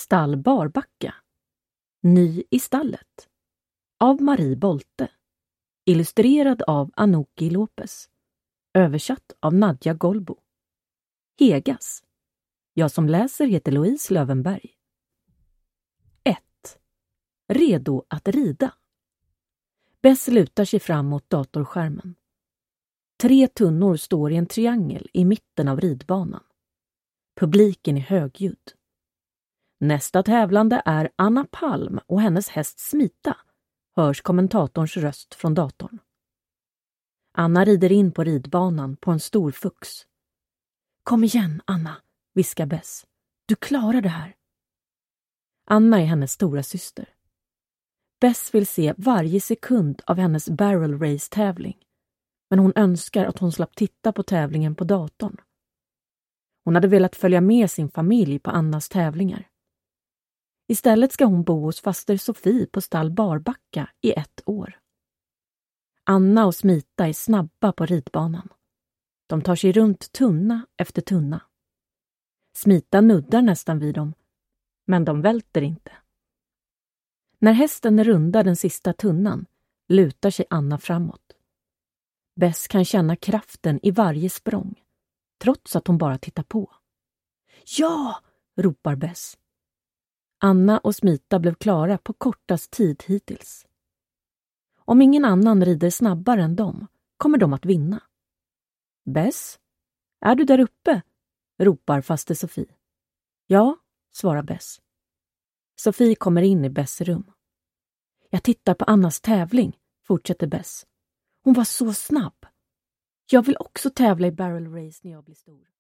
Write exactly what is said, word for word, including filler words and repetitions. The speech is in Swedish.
Stall Barbacka. Ny i stallet. Av Marie Bolte. Illustrerad av Anoki Lopez. Översatt av Nadja Golbo. Hegas. Jag som läser heter Louise Lövenberg. ett. Redo att rida. Bess lutar sig fram mot datorskärmen. Tre tunnor står i en triangel i mitten av ridbanan. Publiken är högljudd. Nästa tävlande är Anna Palm och hennes häst Smita, hörs kommentatorns röst från datorn. Anna rider in på ridbanan på en stor fux. Kom igen, Anna, viskar Bess. Du klarar det här. Anna är hennes stora syster. Bess vill se varje sekund av hennes barrel race-tävling, men hon önskar att hon slapp titta på tävlingen på datorn. Hon hade velat följa med sin familj på Annas tävlingar. Istället ska hon bo hos faster Sofie på Stall Barbacka i ett år. Anna och Smita är snabba på ridbanan. De tar sig runt tunna efter tunna. Smita nuddar nästan vid dem, men de välter inte. När hästen rundar den sista tunnan lutar sig Anna framåt. Bess kan känna kraften i varje språng, trots att hon bara tittar på. Ja, ropar Bess. Anna och Smita blev klara på kortast tid hittills. Om ingen annan rider snabbare än dem kommer de att vinna. Bess, är du där uppe? Ropar faster Sofie. Ja, svarar Bess. Sofie kommer in i Bess rum. Jag tittar på Annas tävling, fortsätter Bess. Hon var så snabb. Jag vill också tävla i barrel race när jag blir stor.